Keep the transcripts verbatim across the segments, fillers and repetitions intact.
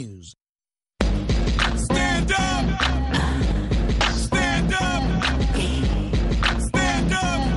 News. Stand up! Stand up! Stand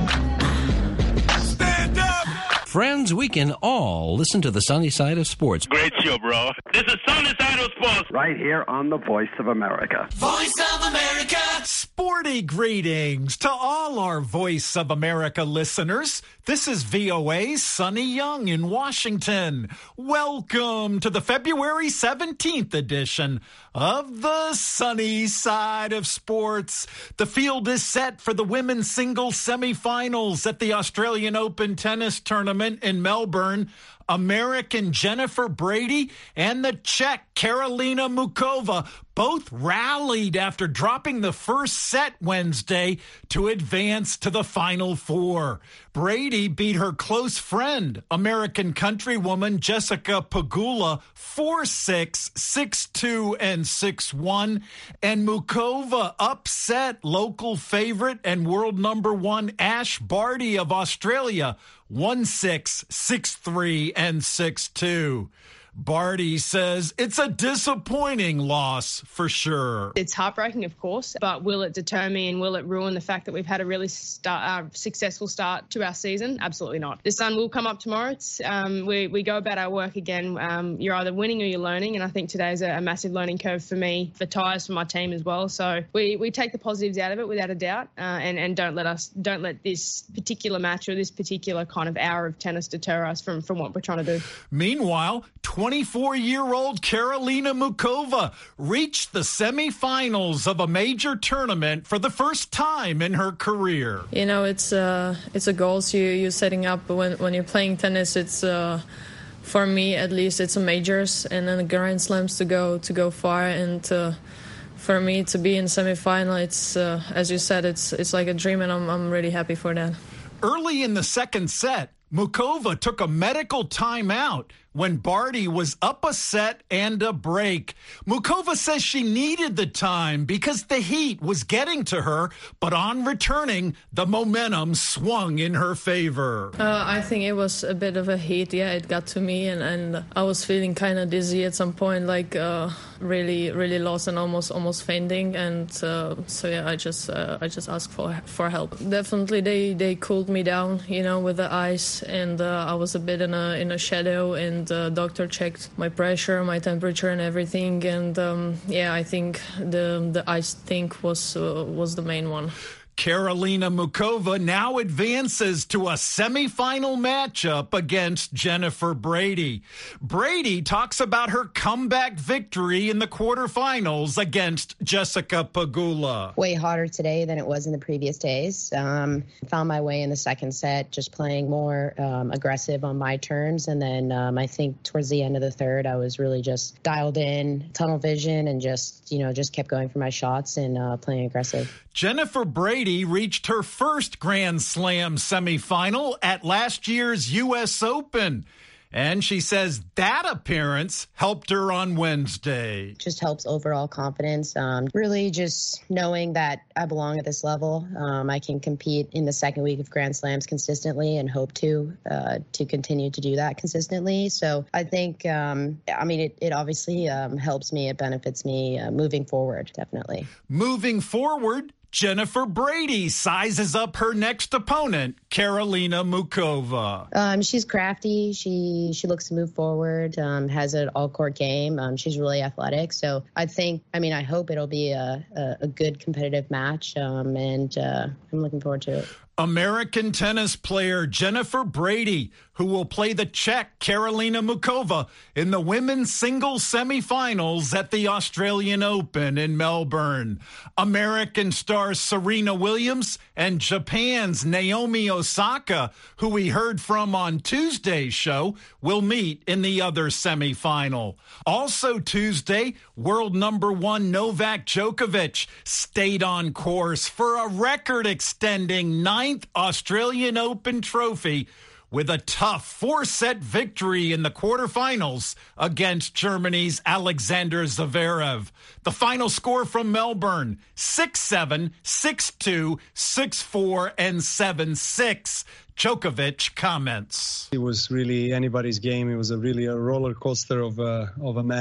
up! Stand up! Friends, we can all listen to the sunny side of sports. Great show, bro. This is Sunny Side of Sports. Right here on the Voice of America. Voice of America! Sporty greetings to all our Voice of America listeners. This is V O A's Sonny Young in Washington. Welcome to the February seventeenth edition of the Sunny Side of Sports. The field is set for the women's singles semifinals at the Australian Open tennis tournament in Melbourne. American Jennifer Brady and the Czech Karolina Muchova both rallied after dropping the first set Wednesday to advance to the Final Four. Brady beat her close friend, American countrywoman Jessica Pegula, four six, six two, and six one. And Muchova upset local favorite and world number one Ash Barty of Australia, one six, six three, and six two. Barty says it's a disappointing loss for sure. It's heartbreaking, of course, but will it deter me and will it ruin the fact that we've had a really start, uh, successful start to our season? Absolutely not. The sun will come up tomorrow. It's, um, we, we go about our work again. Um, you're either winning or you're learning, and I think today's a, a massive learning curve for me, for Tyres, for my team as well. So we, we take the positives out of it without a doubt, uh, and, and don't let us don't let this particular match or this particular kind of hour of tennis deter us from, from what we're trying to do. Meanwhile, twenty-four-year-old Karolina Muchova reached the semifinals of a major tournament for the first time in her career. You know, it's uh, it's a goals you you're setting up when when you're playing tennis. It's uh, for me at least, it's a majors and then the Grand Slams to go to go far, and uh, for me to be in semifinal, it's uh, as you said, it's it's like a dream, and I'm I'm really happy for that. Early in the second set, Muchova took a medical timeout when Barty was up a set and a break. Muchova says she needed the time because the heat was getting to her, but on returning, the momentum swung in her favor. Uh, I think it was a bit of a heat. Yeah, it got to me, and, and I was feeling kind of dizzy at some point, like uh, really, really lost and almost, almost fainting. And uh, so yeah, I just, uh, I just asked for for help. Definitely, they, they cooled me down, you know, with the ice, and uh, I was a bit in a in a shadow, and the doctor checked my pressure, my temperature, and everything. And um, yeah, I think the the ice thing was uh, was the main one. Karolina Muchova now advances to a semifinal matchup against Jennifer Brady. Brady talks about her comeback victory in the quarterfinals against Jessica Pegula. Way hotter today than it was in the previous days. Um, found my way in the second set, just playing more um, aggressive on my terms. And then um, I think towards the end of the third, I was really just dialed in, tunnel vision, and just, you know, just kept going for my shots and uh, playing aggressive. Jennifer Brady reached her first Grand Slam semifinal at last year's U S Open. And she says that appearance helped her on Wednesday. Just helps overall confidence. Um, really just knowing that I belong at this level. Um, I can compete in the second week of Grand Slams consistently and hope to uh, to continue to do that consistently. So I think, um, I mean, it, it obviously um, helps me. It benefits me uh, moving forward, definitely. Moving forward, Jennifer Brady sizes up her next opponent, Karolina Muchova. Um, she's crafty. She she looks to move forward, um, has an all-court game. Um, she's really athletic. So I think, I mean, I hope it'll be a, a, a good competitive match, um, and uh, I'm looking forward to it. American tennis player Jennifer Brady, who will play the Czech Karolina Muchova in the women's singles semifinals at the Australian Open in Melbourne. American star Serena Williams and Japan's Naomi Osaka, who we heard from on Tuesday's show, will meet in the other semifinal. Also Tuesday, world number one Novak Djokovic stayed on course for a record-extending ninth Australian Open trophy with a tough four-set victory in the quarterfinals against Germany's Alexander Zverev. The final score from Melbourne, six seven, six two, six four, and seven six. Djokovic comments. It was really anybody's game. It was a really a roller coaster of a, of a match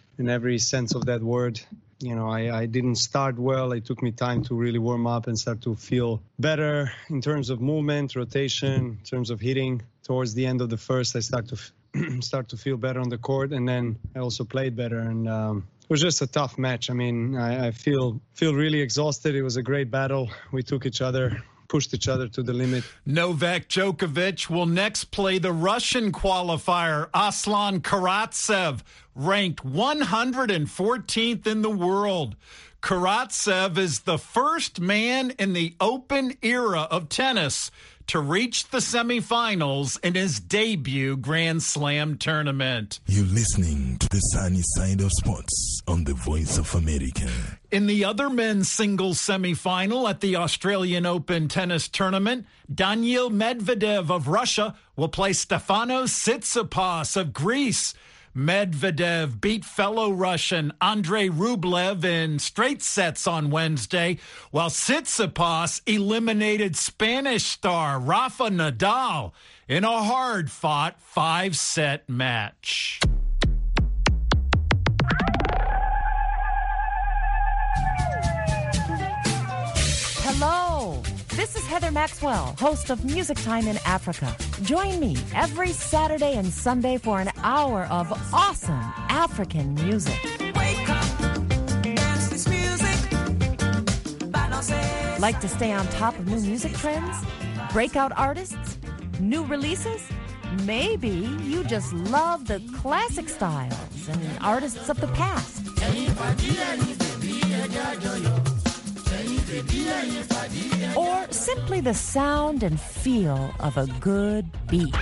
in every sense of that word. You know, I, I didn't start well. It took me time to really warm up and start to feel better in terms of movement, rotation, in terms of hitting. Towards the end of the first, I start to f- start to feel better on the court, and then I also played better. And um, it was just a tough match. I mean, I, I feel feel really exhausted. It was a great battle. We took each other, pushed each other to the limit. Novak Djokovic will next play the Russian qualifier, Aslan Karatsev, ranked one hundred fourteenth in the world. Karatsev is the first man in the Open era of tennis to reach the semifinals in his debut Grand Slam tournament. You're listening to the sunny side of sports on the Voice of America. In the other men's singles semifinal at the Australian Open tennis tournament, Daniil Medvedev of Russia will play Stefanos Tsitsipas of Greece. Medvedev beat fellow Russian Andrei Rublev in straight sets on Wednesday, while Tsitsipas eliminated Spanish star Rafa Nadal in a hard-fought five-set match. Hello, this is Heather Maxwell, host of Music Time in Africa. Join me every Saturday and Sunday for an hour of awesome African music. Wake up, dance this music. Like to stay on top of new music trends? Breakout artists? New releases? Maybe you just love the classic styles and artists of the past. Or simply the sound and feel of a good beat.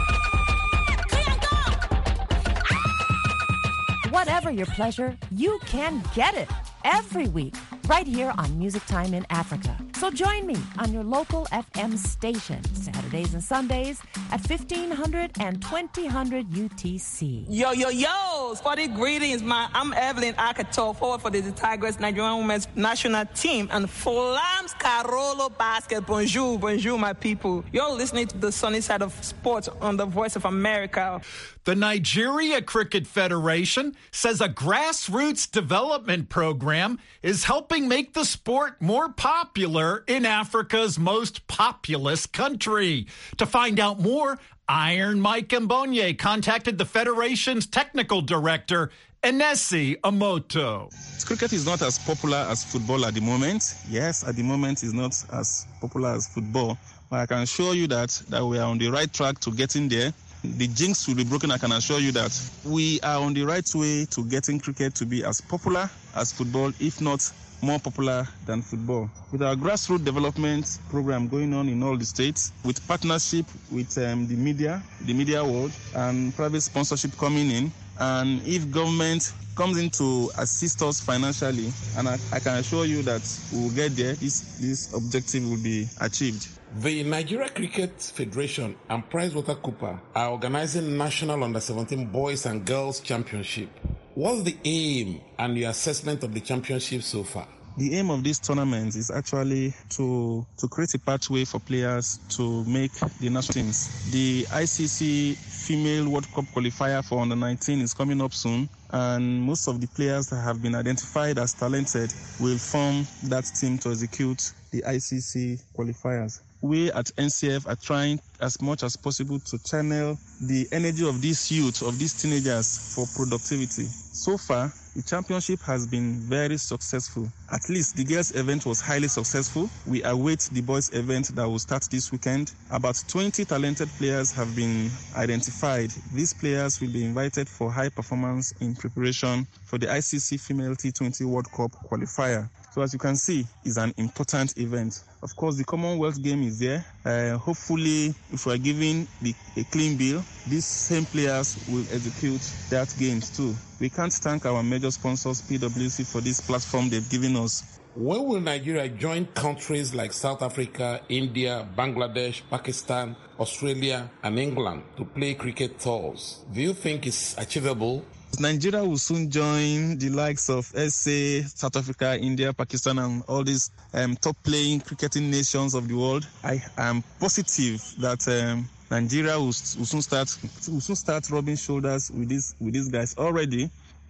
Whatever your pleasure, you can get it every week right here on Music Time in Africa. So join me on your local F M station, Saturdays and Sundays at fifteen hundred and twenty hundred U T C. Yo, yo, yo! Sporty greetings, man. I'm Evelyn Akato, forward for the Tigers Nigerian Women's National Team, and Flams Carolo Basket. Bonjour, bonjour, my people. You're listening to the sunny side of sports on the Voice of America. The Nigeria Cricket Federation says a grassroots development program is helping make the sport more popular in Africa's most populous country. To find out more, Iron Mike Mbonye contacted the Federation's technical director, Enesi Amoto. Cricket is not as popular as football at the moment. Yes, at the moment it's not as popular as football. But I can assure you that, that we are on the right track to getting there. The jinx will be broken, I can assure you that. We are on the right way to getting cricket to be as popular as football, if not more popular than football. With our grassroots development program going on in all the states, with partnership with um, the media, the media world, and private sponsorship coming in, and if government comes in to assist us financially, and I, I can assure you that we will get there, this, this objective will be achieved. The Nigeria Cricket Federation and PricewaterhouseCoopers are organizing National Under seventeen Boys and Girls Championship. What's the aim and your assessment of the championship so far? The aim of this tournament is actually to, to create a pathway for players to make the national teams. The I C C Female World Cup qualifier for under nineteen is coming up soon, and most of the players that have been identified as talented will form that team to execute the I C C qualifiers. We at N C F are trying as much as possible to channel the energy of these youth, of these teenagers, for productivity. So far, the championship has been very successful. At least the girls' event was highly successful. We await the boys' event that will start this weekend. About twenty talented players have been identified. These players will be invited for high performance in preparation for the I C C Female T twenty World Cup qualifier. So as you can see, it's an important event. Of course, the Commonwealth game is there. Uh, hopefully, if we're given the, a clean bill, these same players will execute that games too. We can't thank our major sponsors, P W C, for this platform they've given us. When will Nigeria join countries like South Africa, India, Bangladesh, Pakistan, Australia, and England to play cricket tours? Do you think it's achievable? Nigeria will soon join the likes of S A, South Africa, India, Pakistan, and all these um, top-playing cricketing nations of the world. I am positive that um, Nigeria will, will soon start will soon start rubbing shoulders with these with these guys. Already,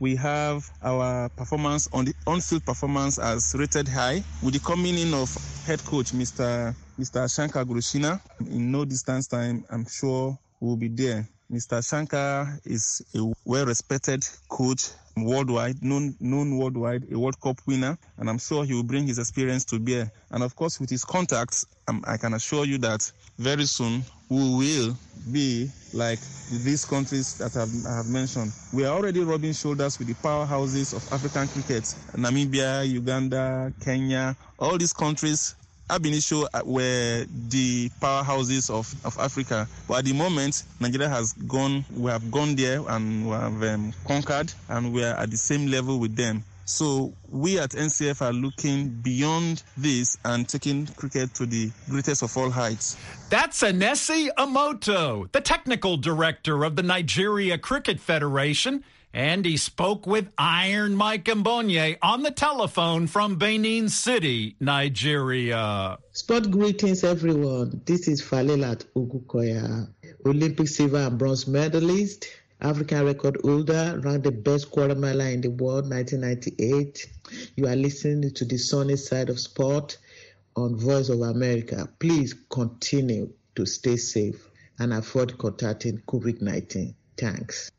we have our performance on the on-field performance as rated high. With the coming in of head coach Mister Mister Shankar Gurushina, in no distance time, I'm sure we'll be there. Mister Shankar is a well-respected coach worldwide, known known worldwide, a World Cup winner, and I'm sure he will bring his experience to bear. And of course, with his contacts, um, I can assure you that very soon we will be like these countries that I've, I have mentioned. We are already rubbing shoulders with the powerhouses of African cricket: Namibia, Uganda, Kenya. All these countries Ab Initio were the powerhouses of, of Africa. But at the moment, Nigeria has gone, we have gone there and we have um, conquered, and we are at the same level with them. So we at N C F are looking beyond this and taking cricket to the greatest of all heights. That's Anesi Amoto, the technical director of the Nigeria Cricket Federation. And he spoke with Iron Mike Mbonye on the telephone from Benin City, Nigeria. Sport greetings, everyone. This is Falilat Ugukoya, Olympic silver and bronze medalist, African record holder, ranked the best quarter miler in the world, nineteen ninety-eight. You are listening to the sunny side of sport on Voice of America. Please continue to stay safe and avoid contacting COVID nineteen. Thanks.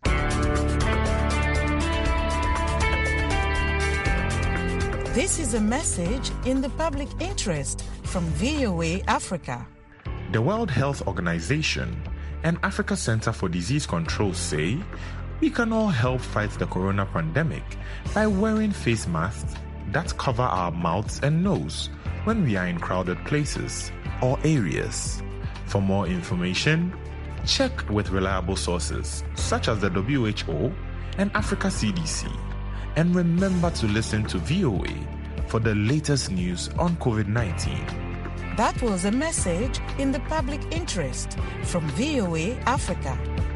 This is a message in the public interest from V O A Africa. The World Health Organization and Africa Center for Disease Control say we can all help fight the corona pandemic by wearing face masks that cover our mouths and nose when we are in crowded places or areas. For more information, check with reliable sources such as the W H O and Africa C D C. And remember to listen to V O A for the latest news on COVID nineteen. That was a message in the public interest from V O A Africa.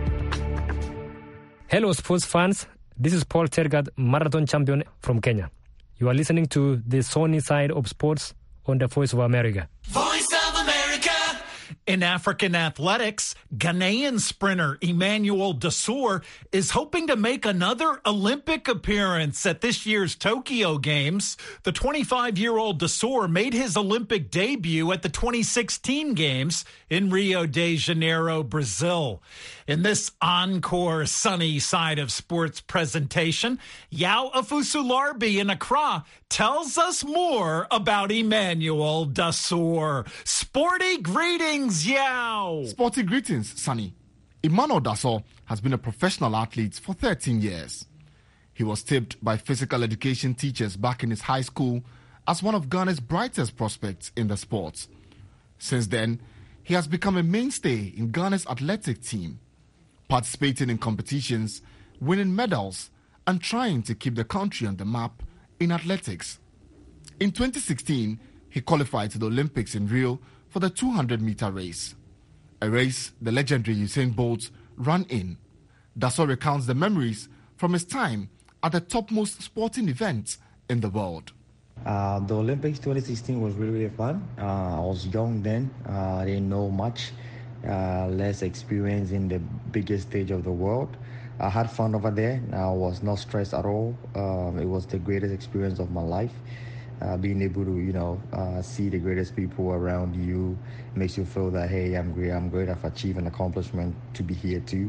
Hello, sports fans. This is Paul Tergat, marathon champion from Kenya. You are listening to the sunny side of sports on the Voice of America. Voice of America. In African athletics, Ghanaian sprinter Emmanuel Dasour is hoping to make another Olympic appearance at this year's Tokyo Games. The twenty-five-year-old Dasour made his Olympic debut at the twenty sixteen Games in Rio de Janeiro, Brazil. In this encore sunny side of sports presentation, Yao Afusularbi in Accra tells us more about Emmanuel Dasour. Sporty greetings, Yao. Sporty greetings, Sonny. Emmanuel Dasour has been a professional athlete for thirteen years. He was tipped by physical education teachers back in his high school as one of Ghana's brightest prospects in the sport. Since then, he has become a mainstay in Ghana's athletic team, participating in competitions, winning medals, and trying to keep the country on the map in athletics. In twenty sixteen, he qualified to the Olympics in Rio for the two hundred meter race, a race the legendary Usain Bolt ran in. Dasour recounts the memories from his time at the topmost sporting event in the world. Uh, the Olympics twenty sixteen was really, really fun. Uh, I was young then. Uh, I didn't know much, uh, less experience in the biggest stage of the world. I had fun over there. I was not stressed at all. Um, it was the greatest experience of my life. Uh, being able to, you know, uh, see the greatest people around you makes you feel that, hey, I'm great, I'm great, I've achieved an accomplishment to be here too.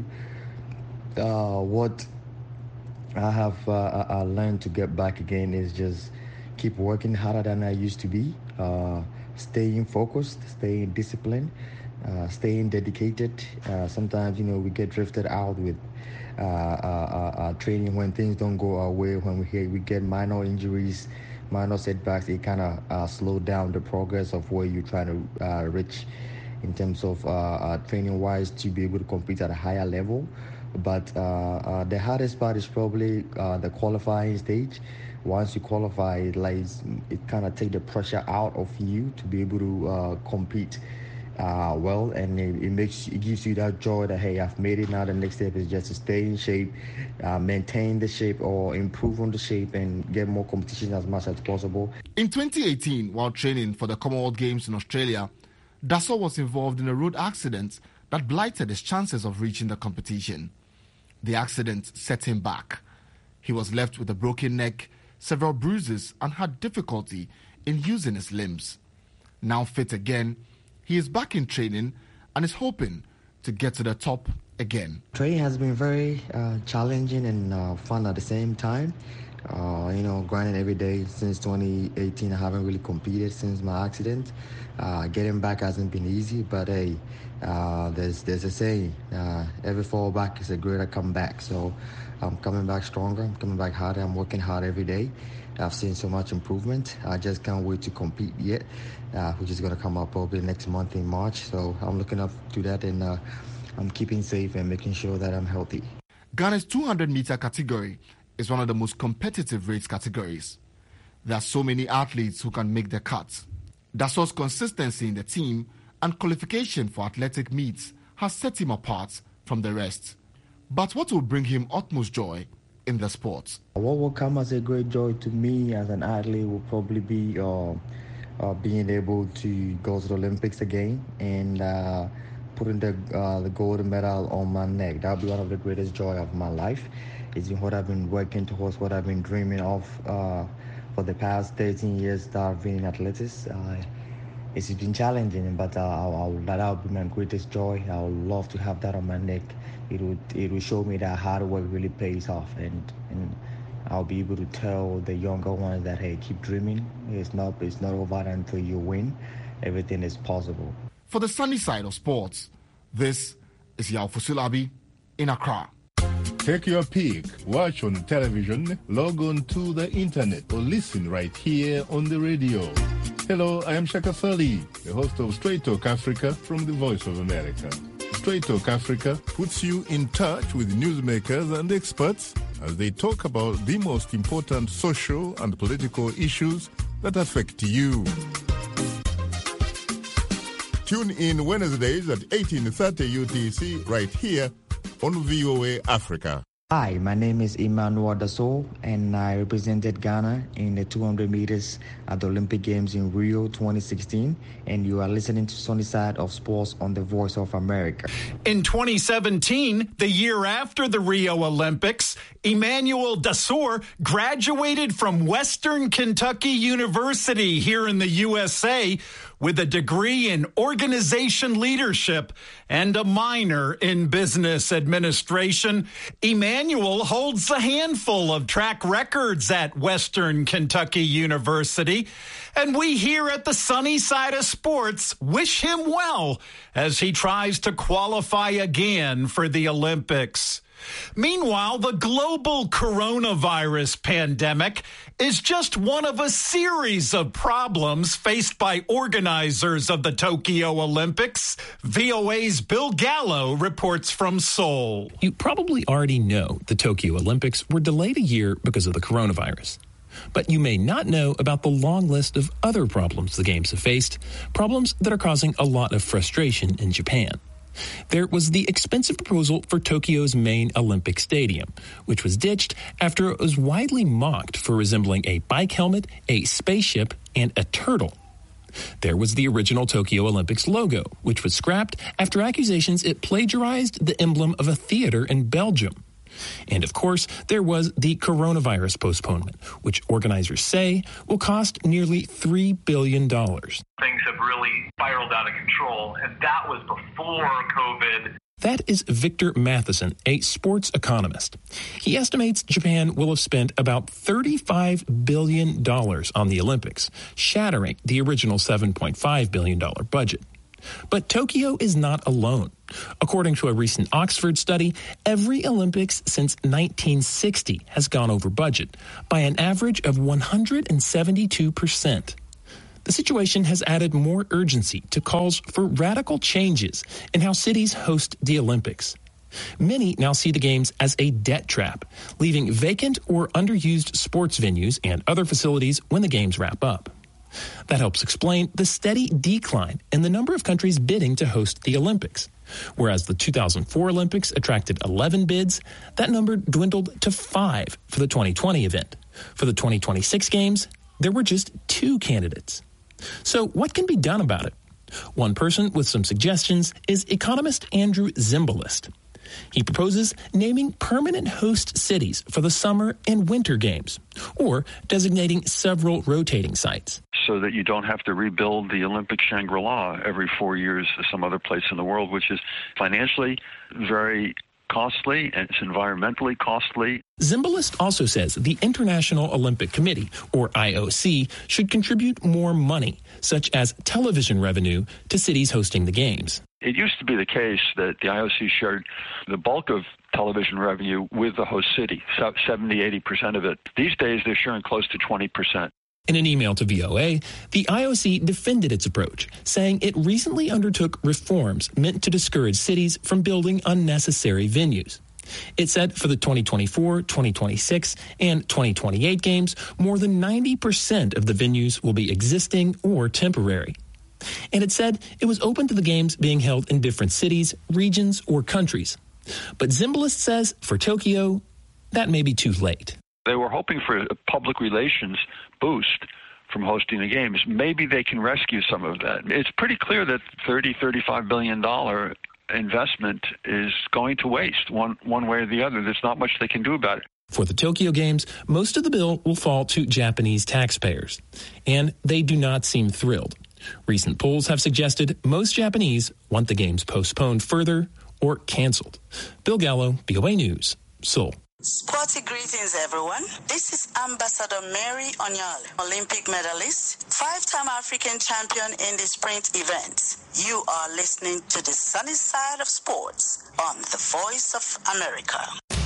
Uh, what I have uh, I learned to get back again is just keep working harder than I used to be, uh, staying focused, staying disciplined, uh, staying dedicated. Uh, sometimes, you know, we get drifted out with uh, uh, uh, training when things don't go our way, when we, we get minor injuries, minor setbacks. It kind of uh, slow down the progress of where you're trying to uh, reach in terms of uh, uh, training-wise to be able to compete at a higher level. But uh, uh, the hardest part is probably uh, the qualifying stage. Once you qualify, it, like, it kind of take the pressure out of you to be able to uh, compete uh, well, and it, it makes it gives you that joy that, hey, I've made it. Now the next step is just to stay in shape, uh, maintain the shape, or improve on the shape and get more competition as much as possible. In twenty eighteen, while training for the Commonwealth Games in Australia, Dasour was involved in a road accident that blighted his chances of reaching the competition. The accident set him back. He was left with a broken neck, several bruises, and had difficulty in using his limbs. Now fit again, he is back in training and is hoping to get to the top again. Training has been very uh, challenging and uh, fun at the same time. Uh, you know, grinding every day since twenty eighteen. I haven't really competed since my accident. Uh, getting back hasn't been easy, but hey, uh, there's there's a saying, uh, every fall back is a greater comeback. So I'm coming back stronger. I'm coming back harder. I'm working hard every day. I've seen so much improvement. I just can't wait to compete yet, uh, which is going to come up probably next month in March. So I'm looking up to that, and uh, I'm keeping safe and making sure that I'm healthy. Ghana's two hundred meter category is one of the most competitive race categories. There are so many athletes who can make the cut. Dassour's consistency in the team and qualification for athletic meets has set him apart from the rest. But what will bring him utmost joy in the sport? What will come as a great joy to me as an athlete will probably be uh, uh, being able to go to the Olympics again and uh, putting the, uh, the gold medal on my neck. That will be one of the greatest joy of my life. It's what I've been working towards, what I've been dreaming of uh, for the past thirteen years that I've been in athletics. Uh, it's been challenging, but uh, I'll, I'll, that will be my greatest joy. I would love to have that on my neck. It would it will show me that hard work really pays off, and, and I'll be able to tell the younger ones that, hey, keep dreaming. It's not it's not over until you win. Everything is possible. For the sunny side of sports, this is Yao Fusulabi in Accra. Take your pick, watch on television, log on to the internet, or listen right here on the radio. Hello, I am Shaka Fali, the host of Straight Talk Africa from the Voice of America. Straight Talk Africa puts you in touch with newsmakers and experts as they talk about the most important social and political issues that affect you. Tune in Wednesdays at eighteen thirty U T C right here on V O A Africa. Hi, my name is Emmanuel Dassour, and I represented Ghana in the two hundred meters at the Olympic Games in Rio twenty sixteen, and you are listening to Sunny Side of Sports on the Voice of America. In twenty seventeen, the year after the Rio Olympics, Emmanuel Dassour graduated from Western Kentucky University here in the U S A with a degree in organization leadership and a minor in business administration. Emmanuel holds a handful of track records at Western Kentucky University, and we here at the Sunny Side of Sports wish him well as he tries to qualify again for the Olympics. Meanwhile, the global coronavirus pandemic is just one of a series of problems faced by organizers of the Tokyo Olympics. V O A's Bill Gallo reports from Seoul. You probably already know the Tokyo Olympics were delayed a year because of the coronavirus. But you may not know about the long list of other problems the Games have faced, problems that are causing a lot of frustration in Japan. There was the expensive proposal for Tokyo's main Olympic stadium, which was ditched after it was widely mocked for resembling a bike helmet, a spaceship, and a turtle. There was the original Tokyo Olympics logo, which was scrapped after accusations it plagiarized the emblem of a theater in Belgium. And of course, there was the coronavirus postponement, which organizers say will cost nearly three billion dollars. Things have really spiraled out of control, and that was before COVID. That is Victor Matheson, a sports economist. He estimates Japan will have spent about thirty-five billion dollars on the Olympics, shattering the original seven point five billion dollars budget. But Tokyo is not alone. According to a recent Oxford study, every Olympics since nineteen sixty has gone over budget by an average of one hundred seventy-two percent. The situation has added more urgency to calls for radical changes in how cities host the Olympics. Many now see the Games as a debt trap, leaving vacant or underused sports venues and other facilities when the Games wrap up. That helps explain the steady decline in the number of countries bidding to host the Olympics. Whereas the two thousand four Olympics attracted eleven bids, that number dwindled to five for the twenty twenty event. For the twenty twenty-six Games, there were just two candidates. So what can be done about it? One person with some suggestions is economist Andrew Zimbalist. He proposes naming permanent host cities for the summer and winter games, or designating several rotating sites. So that you don't have to rebuild the Olympic Shangri-La every four years to some other place in the world, which is financially very costly and it's environmentally costly. Zimbalist also says the International Olympic Committee, or I O C, should contribute more money, such as television revenue, to cities hosting the games. It used to be the case that the I O C shared the bulk of television revenue with the host city, seventy, eighty percent of it. These days, they're sharing close to twenty percent. In an email to V O A, the I O C defended its approach, saying it recently undertook reforms meant to discourage cities from building unnecessary venues. It said for the twenty twenty-four, twenty twenty-six, and twenty twenty-eight games, more than ninety percent of the venues will be existing or temporary. And it said it was open to the games being held in different cities, regions, or countries. But Zimbalist says for Tokyo, that may be too late. They were hoping for a public relations boost from hosting the games. Maybe they can rescue some of that. It's pretty clear that thirty, thirty-five billion dollars investment is going to waste one, one way or the other. There's not much they can do about it. For the Tokyo Games, most of the bill will fall to Japanese taxpayers, and they do not seem thrilled. Recent polls have suggested most Japanese want the games postponed further or canceled. Bill Gallo, V O A News, Seoul. Sporty greetings, everyone. This is Ambassador Mary Onyal, Olympic medalist, five-time African champion in the sprint event. You are listening to the sunny side of sports on the Voice of America.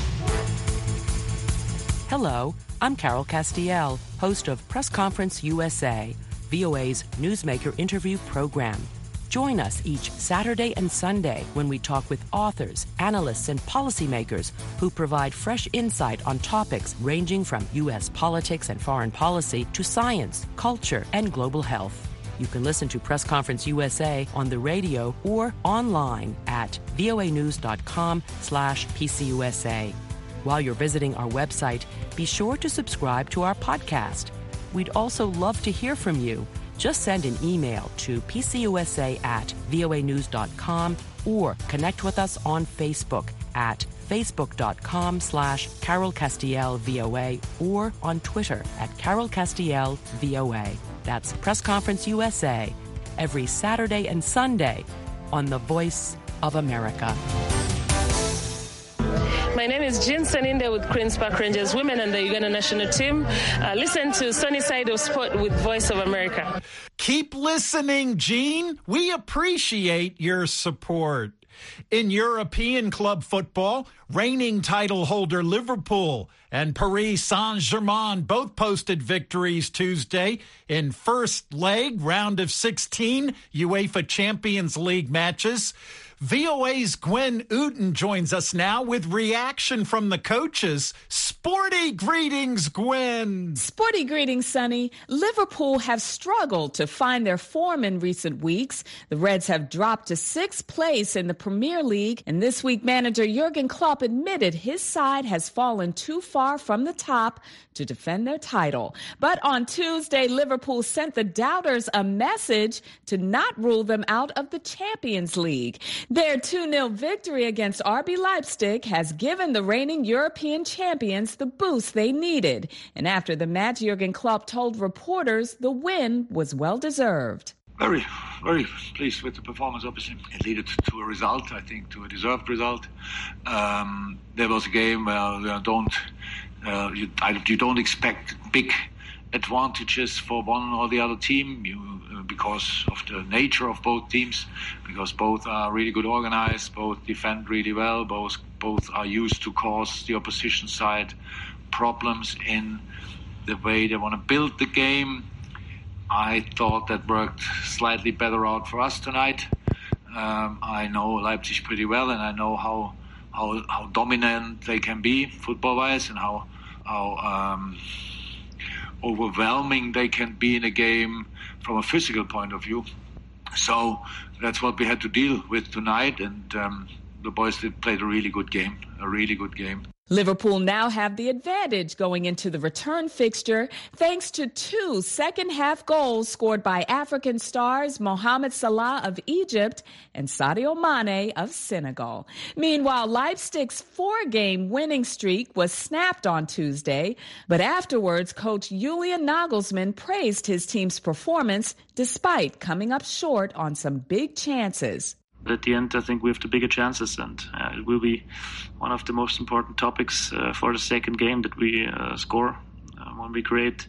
Hello, I'm Carol Castiel, host of Press Conference U S A, V O A's newsmaker interview program. Join us each Saturday and Sunday when we talk with authors, analysts, and policymakers who provide fresh insight on topics ranging from U S politics and foreign policy to science, culture, and global health. You can listen to Press Conference U S A on the radio or online at voanews.com slash PCUSA. While you're visiting our website, be sure to subscribe to our podcast. We'd also love to hear from you. Just send an email to pcusa at voanews.com or connect with us on Facebook at facebook.com slash Carol Castiel VOA or on Twitter at Carol Castiel VOA. That's Press Conference U S A every Saturday and Sunday on the Voice of America. My name is Jean Saninde with Queen's Park Rangers women and the Uganda national team. Uh, listen to Sunny Side of Sport with Voice of America. Keep listening, Jean. We appreciate your support. In European club football, reigning title holder Liverpool and Paris Saint-Germain both posted victories Tuesday in first leg round of sixteen UEFA Champions League matches. V O A's Gwen Uten joins us now with reaction from the coaches. Sporty greetings, Gwen. Sporty greetings, Sonny. Liverpool have struggled to find their form in recent weeks. The Reds have dropped to sixth place in the Premier League, and this week manager Jurgen Klopp admitted his side has fallen too far from the top to defend their title. But on Tuesday, Liverpool sent the doubters a message to not rule them out of the Champions League. Their two nil victory against R B Leipzig has given the reigning European champions the boost they needed. And after the match, Jurgen Klopp told reporters the win was well-deserved. Very, very pleased with the performance, obviously. It led to a result, I think, to a deserved result. Um, there was a game where you don't, uh, you, I, you don't expect big advantages for one or the other team you, uh, because of the nature of both teams, because both are really good organized, both defend really well, both both are used to cause the opposition side problems in the way they want to build the game. I thought that worked slightly better out for us tonight. Um, I know Leipzig pretty well, and I know how how, how dominant they can be football-wise, and how how um, overwhelming they can be in a game from a physical point of view. So that's what we had to deal with tonight, and um, the boys did played a really good game, a really good game. Liverpool now have the advantage going into the return fixture thanks to two second-half goals scored by African stars Mohamed Salah of Egypt and Sadio Mane of Senegal. Meanwhile, Leipzig's four-game winning streak was snapped on Tuesday, but afterwards, coach Julian Nagelsmann praised his team's performance despite coming up short on some big chances. But at the end, I think we have the bigger chances, and uh, it will be one of the most important topics uh, for the second game that we uh, score. Uh, when we create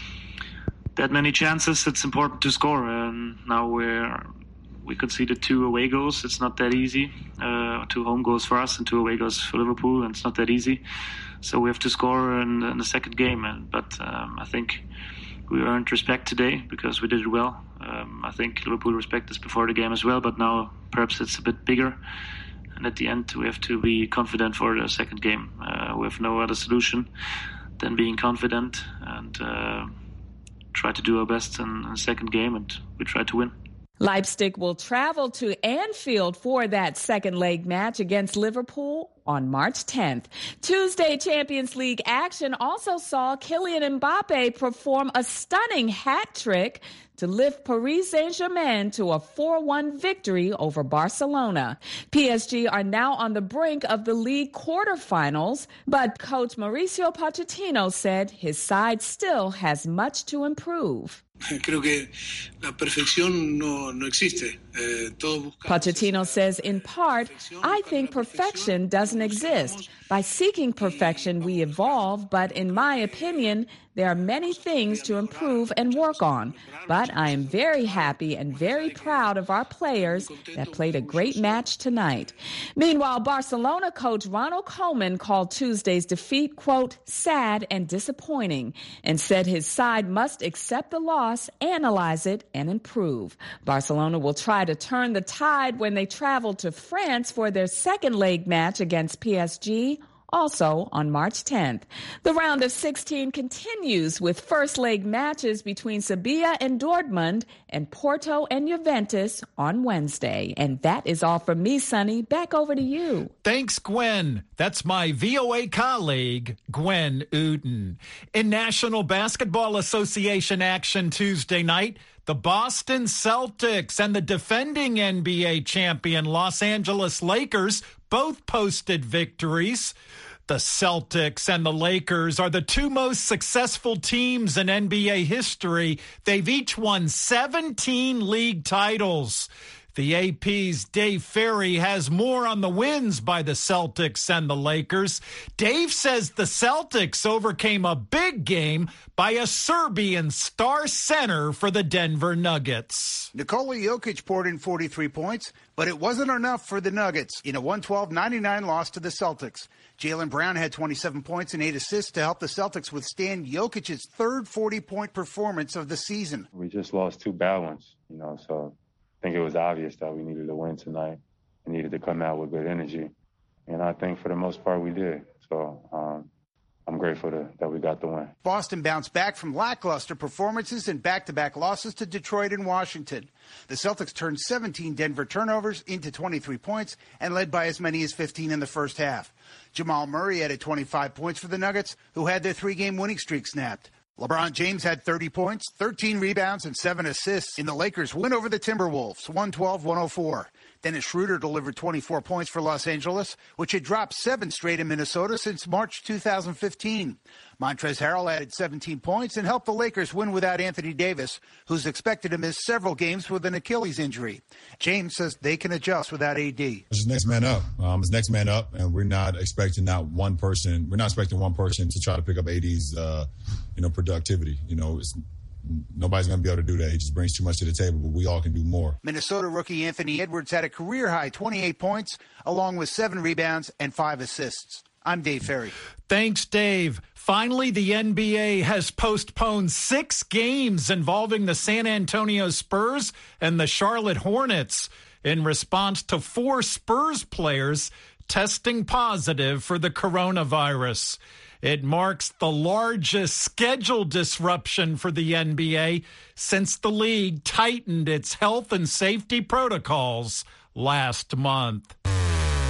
that many chances, it's important to score. And now we're we conceded two away goals. It's not that easy. Uh, two home goals for us and two away goals for Liverpool, and it's not that easy. So we have to score in, in the second game. And, but um, I think we earned respect today because we did it well. Um, I think Liverpool respect us before the game as well, but now perhaps it's a bit bigger. And at the end, we have to be confident for the second game. Uh, we have no other solution than being confident and uh, try to do our best in, in the second game, and we try to win. Leipzig will travel to Anfield for that second leg match against Liverpool on March tenth. Tuesday Champions League action also saw Kylian Mbappe perform a stunning hat trick to lift Paris Saint-Germain to a four one victory over Barcelona. P S G are now on the brink of the league quarterfinals, but coach Mauricio Pochettino said his side still has much to improve. Creo que la perfección no, no existe. Eh, todo busca... Pochettino says, in part, I think perfection doesn't exist. By seeking perfection, we evolve, but in my opinion, there are many things to improve and work on. But I am very happy and very proud of our players that played a great match tonight. Meanwhile, Barcelona coach Ronald Koeman called Tuesday's defeat, quote, sad and disappointing, and said his side must accept the loss, analyze it, and improve. Barcelona will try to turn the tide when they travel to France for their second leg match against P S G, also on March tenth. The round of sixteen continues with first leg matches between Sevilla and Dortmund and Porto and Juventus on Wednesday. And that is all from me, Sonny. Back over to you. Thanks, Gwen. That's my V O A colleague, Gwen Uden. In National Basketball Association action Tuesday night, the Boston Celtics and the defending N B A champion Los Angeles Lakers both posted victories. The Celtics and the Lakers are the two most successful teams in N B A history. They've each won seventeen league titles. The A P's Dave Ferry has more on the wins by the Celtics and the Lakers. Dave says the Celtics overcame a big game by a Serbian star center for the Denver Nuggets. Nikola Jokic poured in forty-three points, but it wasn't enough for the Nuggets in a one twelve ninety-nine loss to the Celtics. Jaylen Brown had twenty-seven points and eight assists to help the Celtics withstand Jokic's third forty-point performance of the season. We just lost two bad ones, you know, so I think it was obvious that we needed to win tonight. We needed to come out with good energy. And I think for the most part we did. So um, I'm grateful to, that we got the win. Boston bounced back from lackluster performances and back-to-back losses to Detroit and Washington. The Celtics turned seventeen Denver turnovers into twenty-three points and led by as many as fifteen in the first half. Jamal Murray added twenty-five points for the Nuggets, who had their three-game winning streak snapped. LeBron James had thirty points, thirteen rebounds, and seven assists in the Lakers' win over the Timberwolves, one twelve one oh four. Dennis Schroeder delivered twenty-four points for Los Angeles, which had dropped seven straight in Minnesota since March two thousand fifteen. Montrezl Harrell added seventeen points and helped the Lakers win without Anthony Davis, who's expected to miss several games with an Achilles injury. James says they can adjust without A D. It's next man up. Um, it's next man up, and we're not expecting not one person. We're not expecting one person to try to pick up A D's, uh, you know, productivity. You know, it's, nobody's going to be able to do that. He just brings too much to the table, but we all can do more. Minnesota rookie Anthony Edwards had a career-high twenty-eight points, along with seven rebounds and five assists. I'm Dave Ferry. Thanks, Dave. Finally, the N B A has postponed six games involving the San Antonio Spurs and the Charlotte Hornets in response to four Spurs players testing positive for the coronavirus. It marks the largest schedule disruption for the N B A since the league tightened its health and safety protocols last month.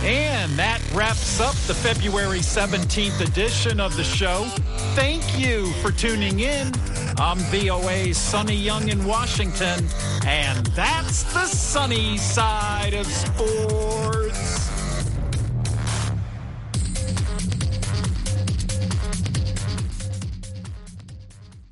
And that wraps up the February seventeenth edition of the show. Thank you for tuning in. I'm V O A's Sonny Young in Washington, and that's the sunny side of sports.